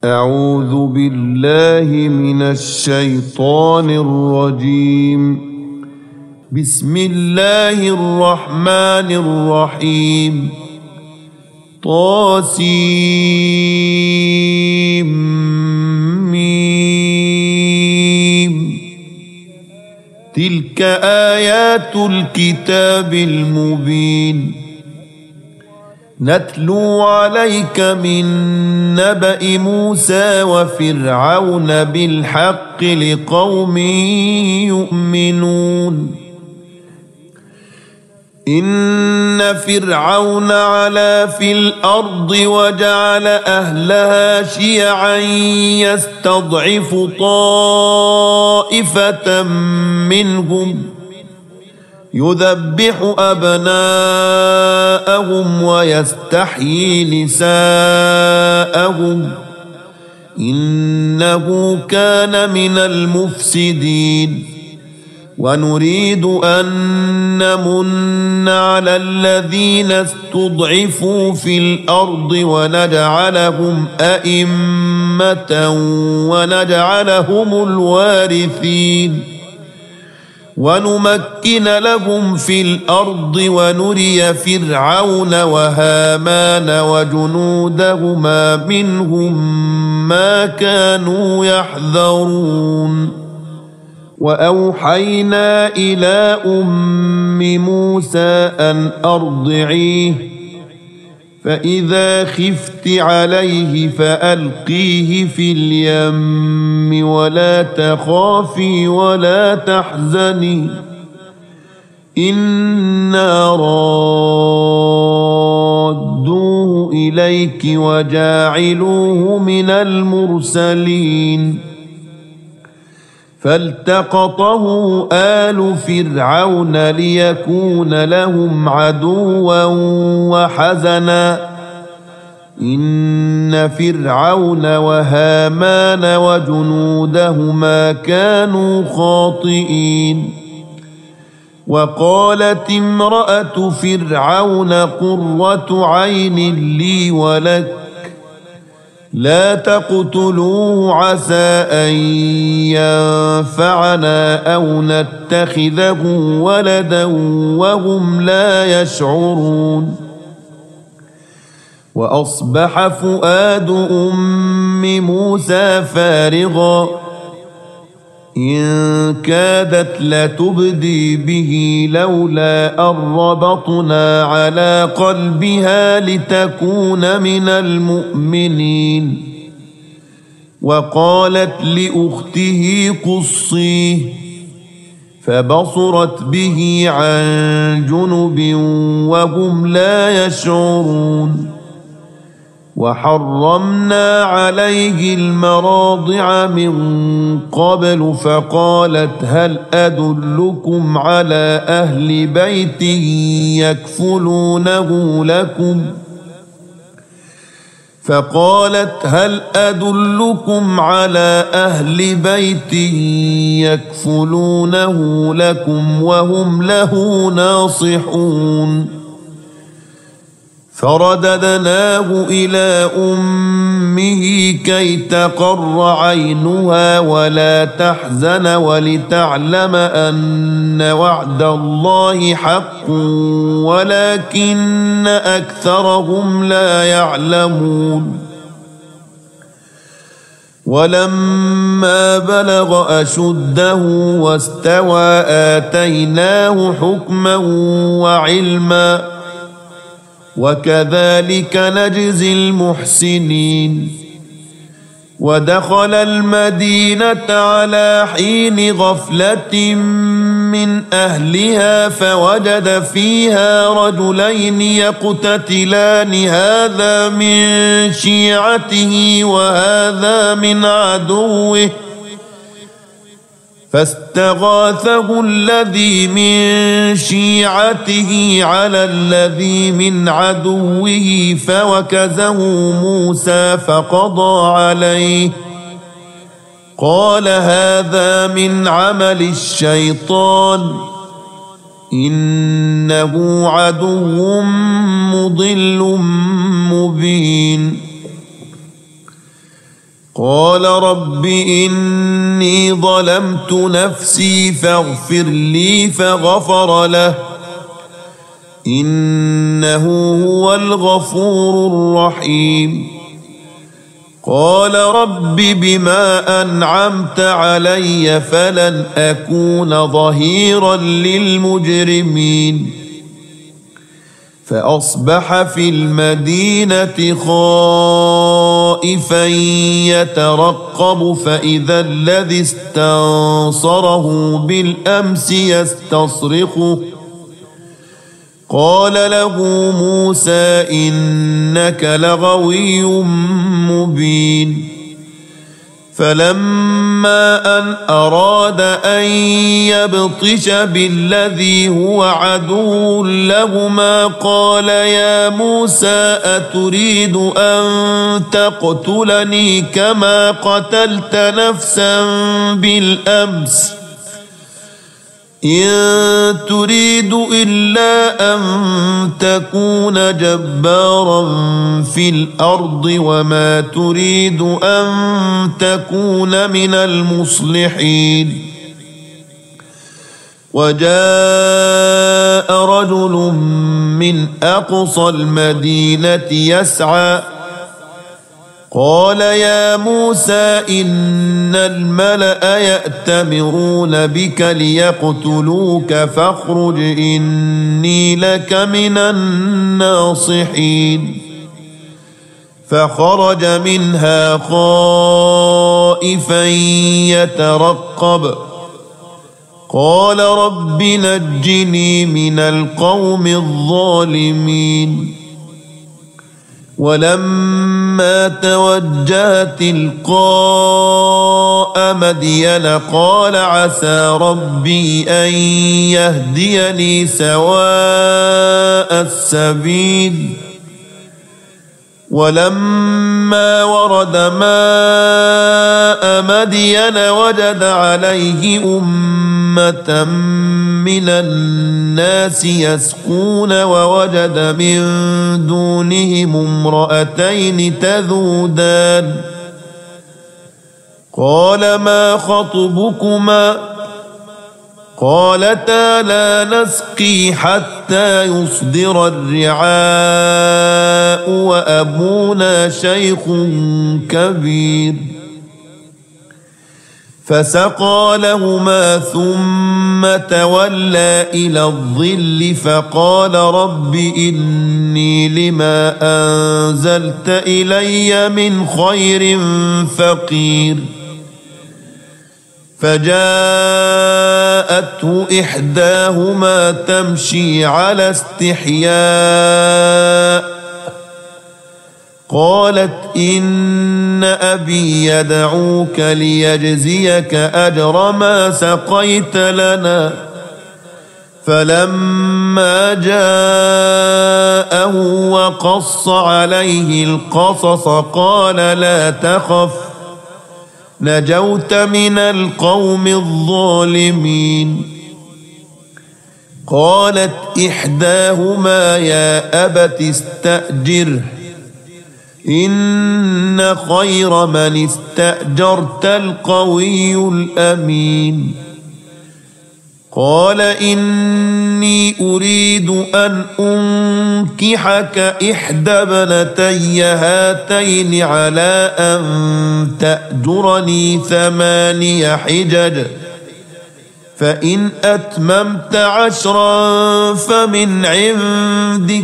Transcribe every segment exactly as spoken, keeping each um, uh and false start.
أعوذ بالله من الشيطان الرجيم. بسم الله الرحمن الرحيم. طاسيم ميم. تلك آيات الكتاب المبين. نتلو عليك من نبأ موسى وفرعون بالحق لقوم يؤمنون. إن فرعون علا في الأرض وجعل أهلها شيعا يستضعف طائفة منهم يذبح أبناءهم ويستحيي نساءهم إنه كان من المفسدين. ونريد أن نمن على الذين استضعفوا في الأرض ونجعلهم أئمة ونجعلهم الوارثين ونمكن لهم في الأرض ونري فرعون وهامان وجنودهما منهم ما كانوا يحذرون. وأوحينا إلى أم موسى أن أرضعيه فإذا خفت عليه فألقيه في اليم ولا تخافي ولا تحزني إنا رادوه إليك وجاعلوه من المرسلين. فالتقطه آل فرعون ليكون لهم عدوا وحزنا إن فرعون وهامان وجنودهما كانوا خاطئين. وقالت امرأة فرعون قرة عين لي ولك لا تقتلوه عسى أن ينفعنا أو نتخذه ولدا وهم لا يشعرون. وأصبح فؤاد أم موسى فارغا إن كادت لتبدي به لولا أن ربطنا على قلبها لتكون من المؤمنين. وقالت لأخته قصيه فبصرت به عن جنب وهم لا يشعرون. وحرمنا عليه المراضع من قبل فقالت هل أدلكم على أهل بيت يكفلونه لكم فقالت هل أدلكم على أهل بيت يكفلونه لكم وهم له ناصحون. فرددناه إلى أمه كي تقر عينها ولا تحزن ولتعلم أن وعد الله حق ولكن أكثرهم لا يعلمون. ولما بلغ أشده واستوى آتيناه حكما وعلما وكذلك نجزي المحسنين. ودخل المدينة على حين غفلة من أهلها فوجد فيها رجلين يقتتلان هذا من شيعته وهذا من عدوه فاستغاثه الذي من شيعته على الذي من عدوه فوكزه موسى فقضى عليه قال هذا من عمل الشيطان إنه عدو مضل مبين. قال رب إني ظلمت نفسي فاغفر لي فغفر له إنه هو الغفور الرحيم. قال رب بما أنعمت علي فلن أكون ظهيرا للمجرمين. فأصبح في المدينة خائفا يترقب فإذا الذي استنصره بالأمس يستصرخه قال له موسى إنك لغوي مبين. فلما أن أراد أن يبطش بالذي هو عدو لهما قال يا موسى أتريد أن تقتلني كما قتلت نفسا بالأمس إن تريد إلا أن تكون جبارا في الأرض وما تريد أن تكون من المصلحين. وجاء رجل من أقصى المدينة يسعى قال يا موسى إن الملأ يأتمرون بك ليقتلوك فاخرج إني لك من الناصحين. فخرج منها خائفا يترقب قال رب نجني من القوم الظالمين. ولما توجه تلقاء مدين قال عسى ربي أن يهديني سواء السبيل. ولما ورد ماء مدين وجد عليه أمة من الناس يسقون ووجد من دونهم امرأتين تذودان قال ما خطبكما قالتا لا نسقي حتى يصدر الرعاء وأبونا شيخ كبير. فسقى لهما ثم تولى إلى الظل فقال رب إني لما أنزلت إلي من خير فقير. فجاءته إحداهما تمشي على استحياء قالت إن أبي يدعوك ليجزيك أجر ما سقيت لنا. فلما جاءه وقص عليه القصص قال لا تخف نجوت من القوم الظالمين. قالت إحداهما يا أبت استأجره إن خير من استأجرت القوي الأمين. قال إني أريد أن أنكحك إحدى ابنتي هاتين على أن تأجرني ثماني حجج فإن أتممت عشرا فمن عندك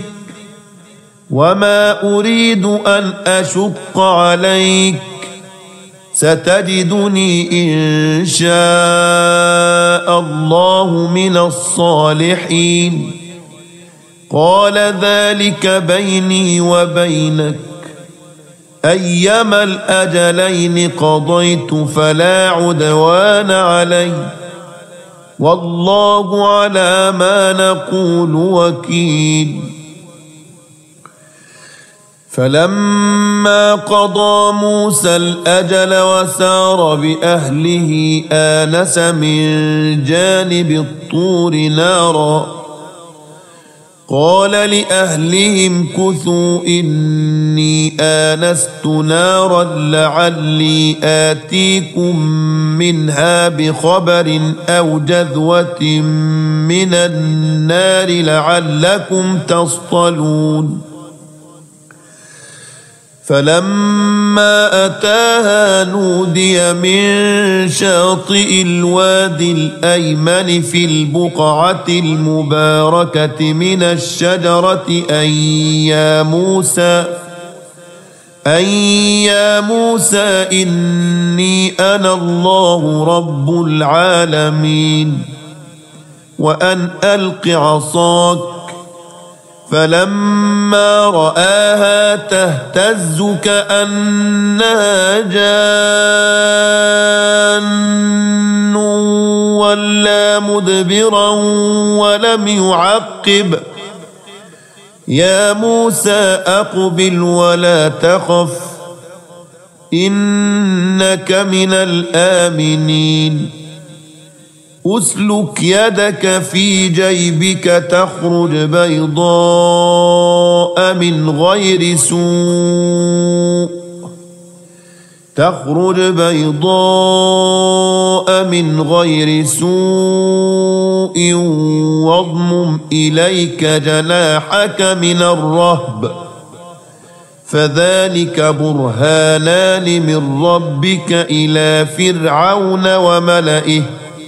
وما أريد أن أشق عليك ستجدني إن شاء الله من الصالحين. قال ذلك بيني وبينك أيما الأجلين قضيت فلا عدوان علي والله على ما نقول وكيل. فلما قضى موسى الأجل وسار بأهله آنس من جانب الطور نارا قال لأهلهم كثوا إني آنست نارا لعلي آتيكم منها بخبر أو جذوة من النار لعلكم تصطلون فلما أتاها نودي من شاطئ الوادي الأيمن في البقعة المباركة من الشجرة أن يا موسى أن يا موسى إني أنا الله رب العالمين وأن ألق عصاك فلما رآها تهتز كأنها جان ولا مدبرا ولم يعقب يا موسى أقبل ولا تخف إنك من الآمنين أسلك يدك في جيبك تخرج بيضاء من غير سوء تخرج بيضاء من غير سوء واضمم إليك جناحك من الرهب فذلك برهانان من ربك إلى فرعون وملئه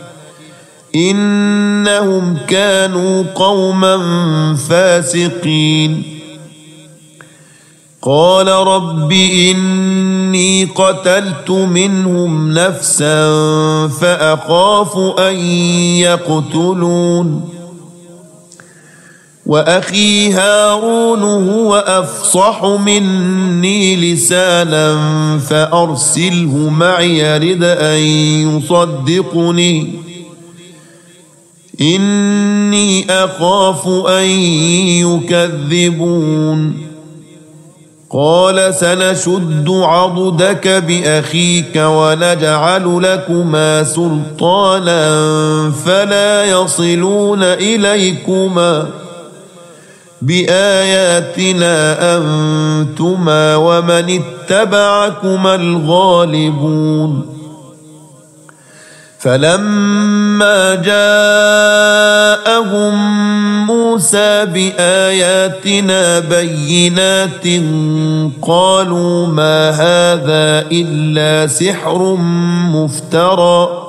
إنهم كانوا قوما فاسقين قال رب إني قتلت منهم نفسا فأخاف أن يقتلون وأخي هارون هو أفصح مني لسانا فأرسله معي يرد أن يصدقني إني أخاف أن يكذبون قال سنشد عضدك بأخيك ونجعل لكما سلطانا فلا يصلون إليكما بآياتنا أنتما ومن اتبعكما الغالبون فلما جاءهم موسى بآياتنا بينات قالوا ما هذا إلا سحر مفترى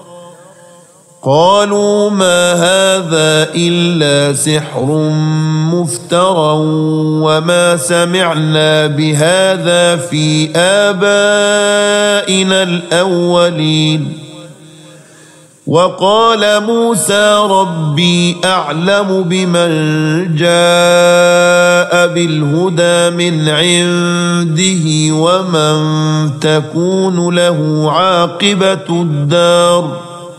قالوا ما هذا إلا سحر مفترى وما سمعنا بهذا في آبائنا الأولين وقال موسى ربي أعلم بمن جاء بالهدى من عنده ومن تكون له عاقبة الدار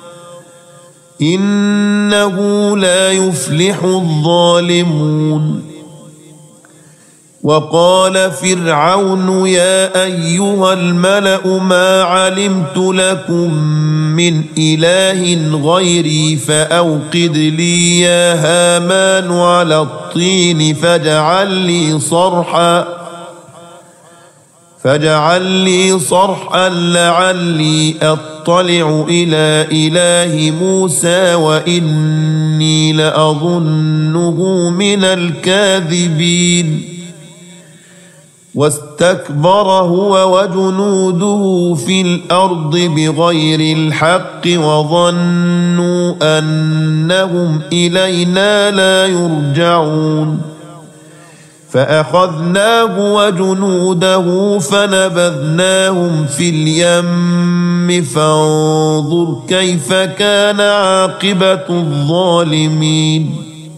إنه لا يفلح الظالمون وقال فرعون يا أيها الملأ ما علمت لكم من إله غيري فأوقد لي يا هامان على الطين فاجعل لي صرحا فاجعل لي صرحا لعلي أطلع إلى إله موسى وإني لأظنه من الكاذبين واستكبر هو وجنوده في الأرض بغير الحق وظنوا أنهم إلينا لا يرجعون فأخذناه وجنوده فنبذناهم في اليم فانظر كيف كان عاقبة الظالمين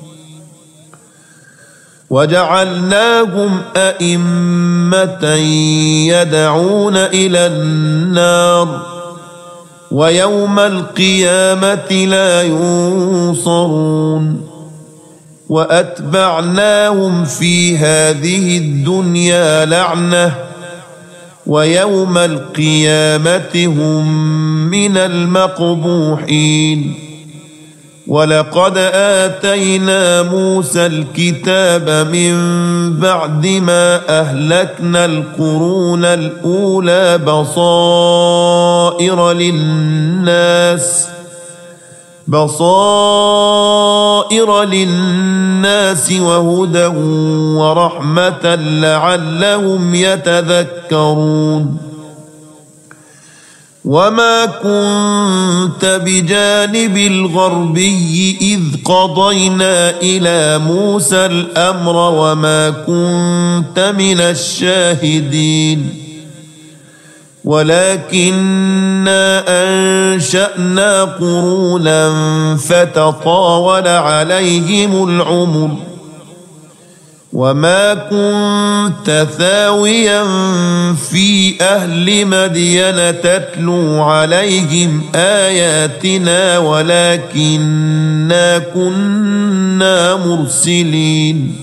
وجعلناهم أئمة يدعون إلى النار ويوم القيامة لا ينصرون وأتبعناهم في هذه الدنيا لعنة ويوم القيامة هم من المقبوحين ولقد آتينا موسى الكتاب من بعد ما أهلكنا القرون الأولى بصائر للناس بصائر للناس وهدى ورحمة لعلهم يتذكرون. وما كنت بجانب الغربي إذ قضينا إلى موسى الأمر وما كنت من الشاهدين ولكننا أنشأنا قرونا فتطاول عليهم العمر وما كنت ثاويا في أهل مدين تتلو عليهم آياتنا ولكننا كنا مرسلين.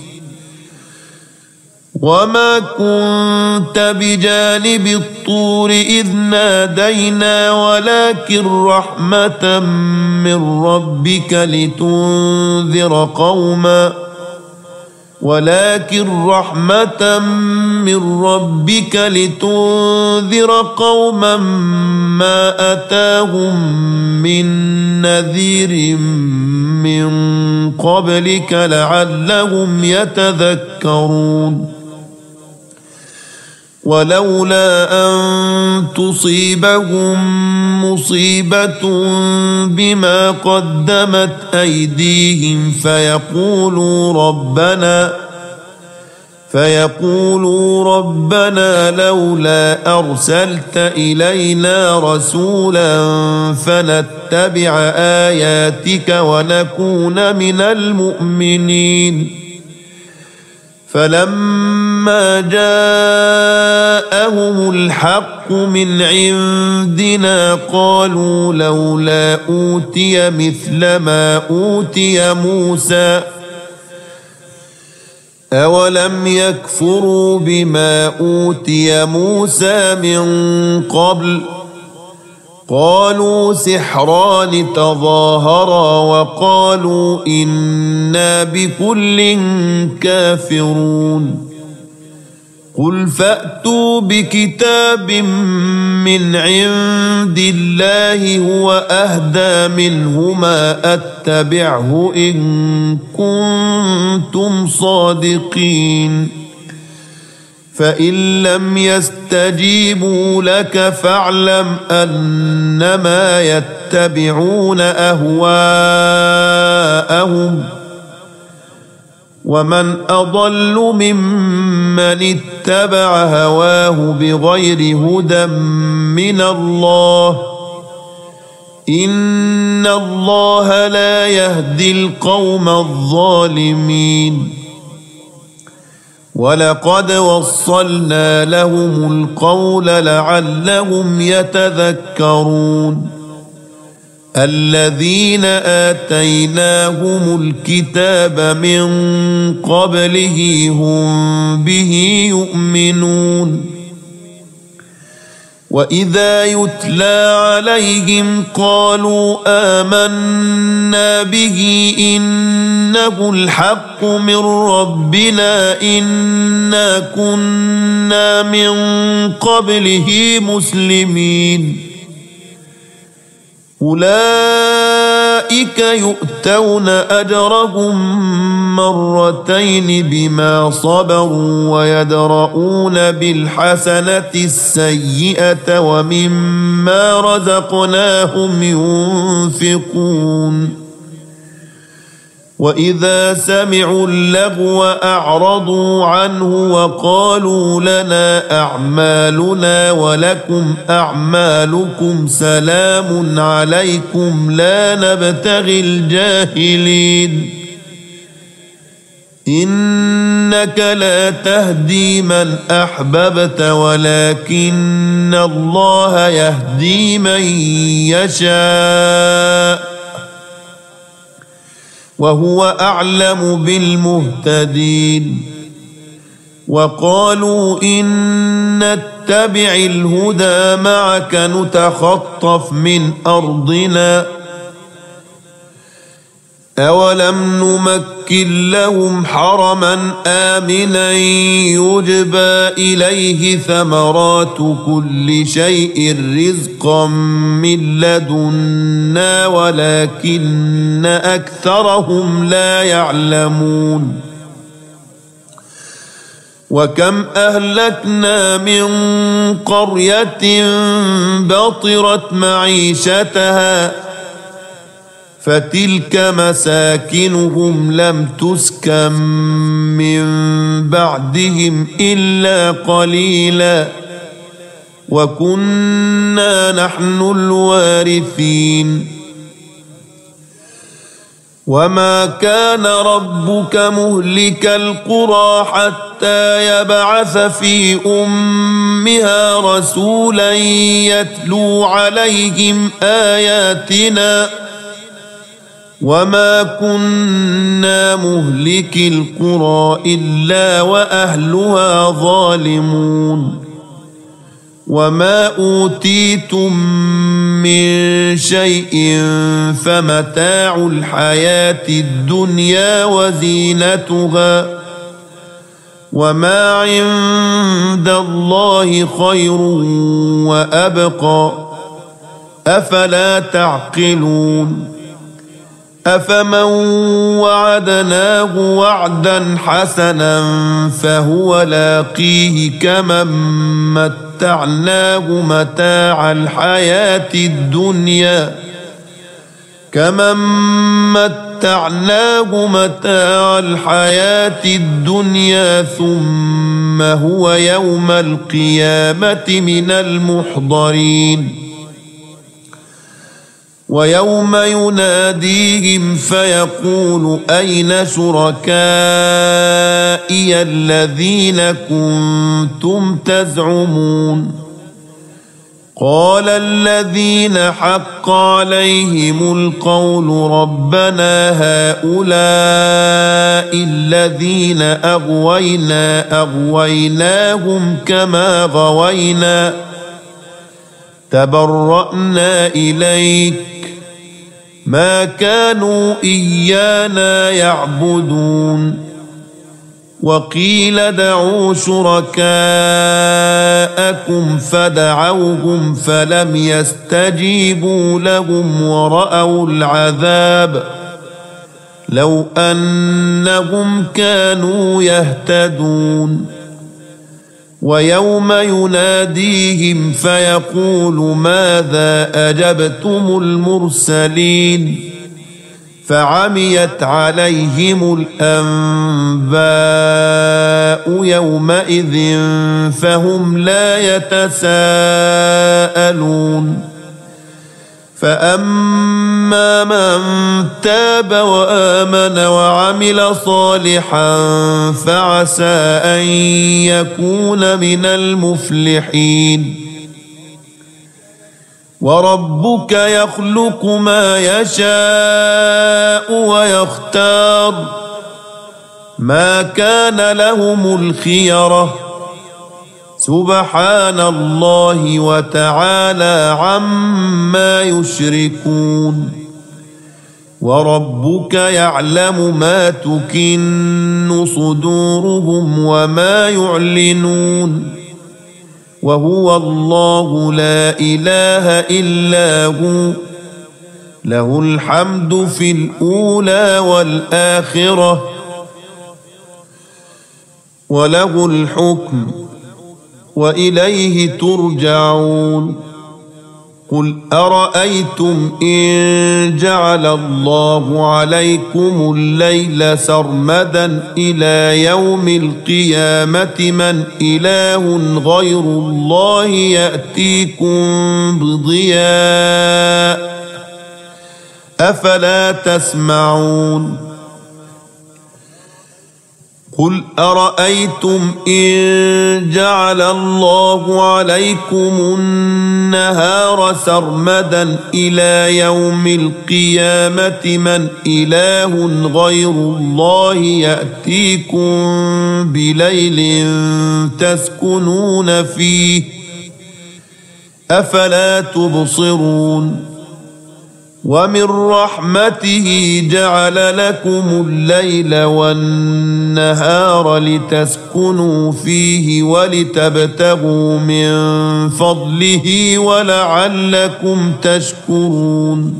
وما كنت بجانب الطور إذ نادينا ولكن رحمة من ربك لتنذر قوما ولكن رحمة من ربك لتنذر قوما ما أتاهم من نذير من قبلك لعلهم يتذكرون. ولولا أن تصيبهم مصيبة بما قدمت أيديهم فيقولوا ربنا فيقولوا ربنا لولا أرسلت إلينا رسولا فنتبع آياتك ونكون من المؤمنين. فلما جاءهم الحق من عندنا قالوا لولا أوتي مثل ما أوتي موسى أولم يكفروا بما أوتي موسى من قبل قالوا سحران تظاهرا وقالوا إنا بكل كافرون. قل فأتوا بكتاب من عند الله هو أهدى منهما أتبعه إن كنتم صادقين. فإن لم يستجيبوا لك فاعلم أنما يتبعون أهواءهم ومن أضل ممن اتبع هواه بغير هدى من الله إن الله لا يهدي القوم الظالمين. ولقد وصلنا لهم القول لعلهم يتذكرون. الذين آتيناهم الكتاب من قبله هم به يؤمنون. وإذا يتلى عليهم قالوا آمنا به إنه الحق من ربنا إنا كنا من قبله مسلمين. أولئك يؤتون أجرهم مرتين بما صبروا ويدرؤون بالحسنة السيئة ومما رزقناهم ينفقون. وإذا سمعوا اللغو أعرضوا عنه وقالوا لنا أعمالنا ولكم أعمالكم سلام عليكم لا نبتغي الجاهلين. إنك لا تهدي من أحببت ولكن الله يهدي من يشاء وهو أعلم بالمهتدين. وقالوا إن نتبع الهدى معك نتخطف من أرضنا أولم نمكن لهم حرما آمنا يجبى إليه ثمرات كل شيء رزقا من لدنا ولكن أكثرهم لا يعلمون وكم أهلكنا من قرية بطرت معيشتها فتلك مساكنهم لم تسكن من بعدهم إلا قليلا وكنا نحن الوارثين وما كان ربك مهلك القرى حتى يبعث في أمها رسولا يتلو عليهم آياتنا وما كنا مهلك القرى إلا وأهلها ظالمون وما أوتيتم من شيء فمتاع الحياة الدنيا وزينتها وما عند الله خير وأبقى أفلا تعقلون أفمن وعدناه وعدا حسنا فهو لاقيه كمن متعناه متاع الحياة الدنيا كمن متعناه متاع الحياة الدنيا ثم هو يوم القيامة من المحضرين ويوم يناديهم فيقول أين شركائي الذين كنتم تزعمون قال الذين حق عليهم القول ربنا هؤلاء الذين أغوينا أغويناهم كما غوينا تبرأنا إليك ما كانوا إيانا يعبدون وقيل ادعوا شركاءكم فدعوهم فلم يستجيبوا لهم ورأوا العذاب لو أنهم كانوا يهتدون ويوم يناديهم فيقول ماذا أجبتم المرسلين فعميت عليهم الأنباء يومئذ فهم لا يتساءلون فأما من تاب وآمن وعمل صالحا فعسى أن يكون من المفلحين وربك يخلق ما يشاء ويختار ما كان لهم الخيرة سبحان الله وتعالى عما يشركون وربك يعلم ما تكن صدورهم وما يعلنون وهو الله لا إله إلا هو له الحمد في الأولى والآخرة وله الحكم وإليه ترجعون قل أرأيتم إن جعل الله عليكم الليل سرمدا إلى يوم القيامة من إله غير الله يأتيكم بضياء أفلا تسمعون قل أرأيتم إن جعل الله عليكم النهار سرمدا إلى يوم القيامة من إله غير الله يأتيكم بليل تسكنون فيه أفلا تبصرون ومن رحمته جعل لكم الليل والنهار لتسكنوا فيه ولتبتغوا من فضله ولعلكم تشكرون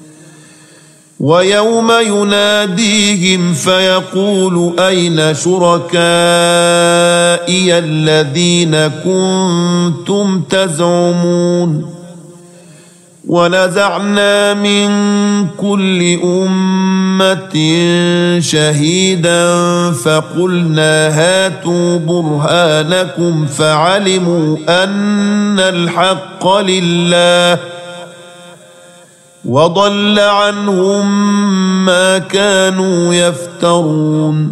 ويوم يناديهم فيقول أين شركائي الذين كنتم تزعمون ونزعنا من كل أمة شهيدا فقلنا هاتوا برهانكم فعلموا أن الحق لله وضل عنهم ما كانوا يفترون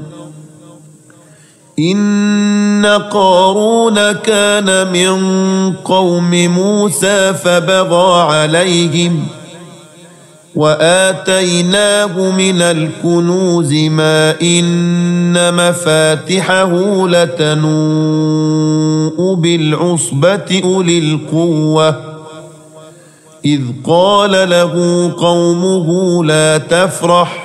إن قارون كان من قوم موسى فبغى عليهم وآتيناه من الكنوز ما إن مفاتحه لتنوء بالعصبة أولي القوة إذ قال له قومه لا تفرح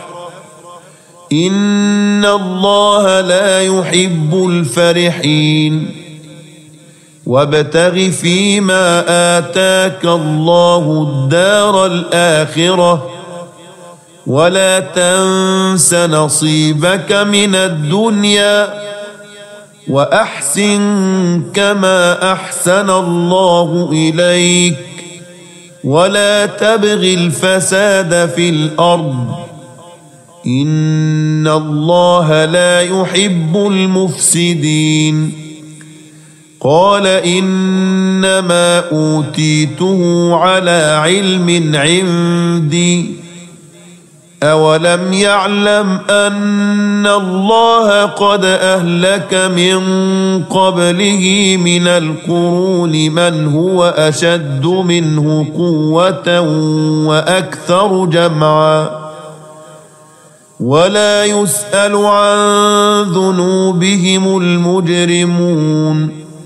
إن الله لا يحب الفرحين وابتغ فيما آتاك الله الدار الآخرة ولا تنس نصيبك من الدنيا وأحسن كما أحسن الله إليك ولا تبغ الفساد في الأرض إن الله لا يحب المفسدين قال إنما أوتيته على علم عندي أولم يعلم أن الله قد أهلك من قبله من القرون من هو أشد منه قوة وأكثر جمعا ولا يسأل عن ذنوبهم المجرمون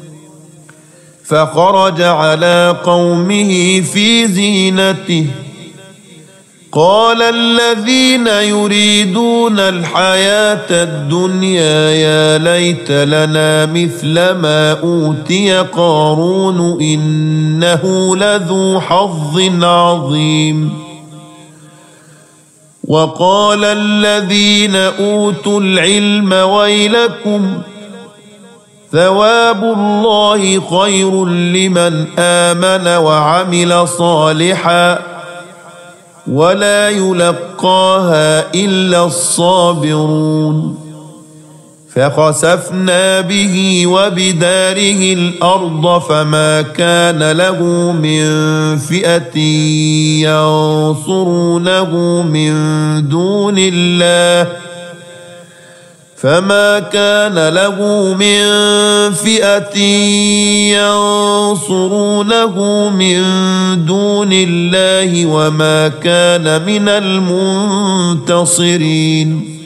فخرج على قومه في زينته قال الذين يريدون الحياة الدنيا يا ليت لنا مثل ما أوتي قارون إنه لذو حظ عظيم وقال الذين أوتوا العلم ويلكم ثواب الله خير لمن آمن وعمل صالحا ولا يلقاها إلا الصابرون فخسفنا به وبداره الأرض فما كان له من فئة ينصرونه من دون الله فما كان له من فئة ينصرونه من دون الله وما كان من المنتصرين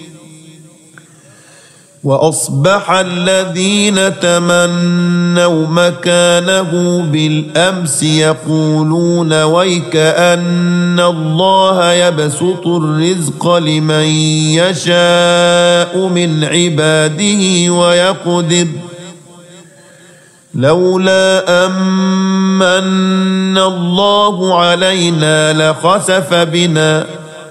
وأصبح الذين تمنوا مكانه بالأمس يقولون ويكأن الله يبسط الرزق لمن يشاء من عباده ويقدر لولا أمن الله علينا لخسف بنا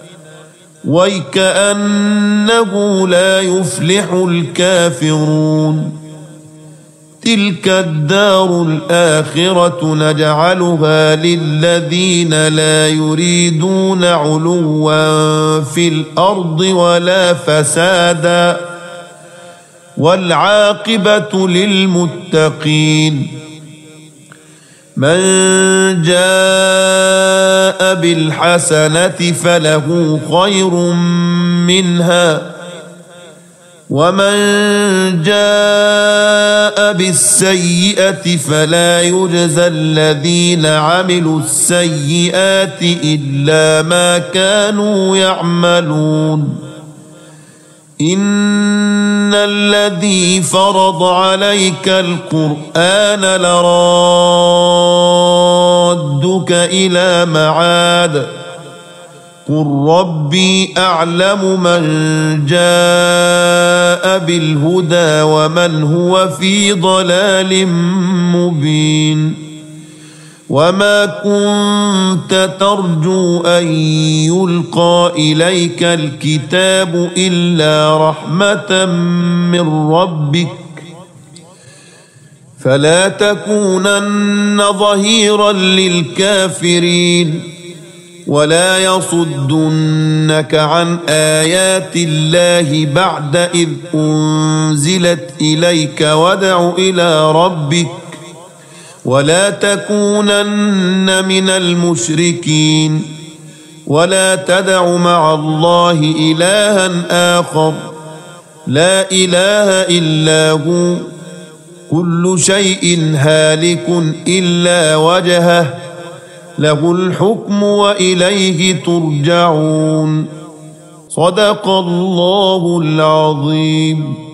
ويكأنه لا يفلح الكافرون تلك الدار الآخرة نجعلها للذين لا يريدون علوا في الأرض ولا فسادا والعاقبة للمتقين من جاء بالحسنة فله خير منها ومن جاء بالسيئة فلا يجزى الذين عملوا السيئات إلا ما كانوا يعملون إن الذي فرض عليك القرآن لرادك إلى معاد قل ربي أعلم من جاء بالهدى ومن هو في ضلال مبين وما كنت ترجو أن يلقى إليك الكتاب إلا رحمة من ربك فلا تكونن ظهيرا للكافرين ولا يصدنك عن آيات الله بعد إذ أنزلت إليك وادع إلى ربك ولا تكونن من المشركين ولا تدع مع الله إلها آخر لا إله إلا هو كل شيء هالك إلا وجهه له الحكم وإليه ترجعون صدق الله العظيم.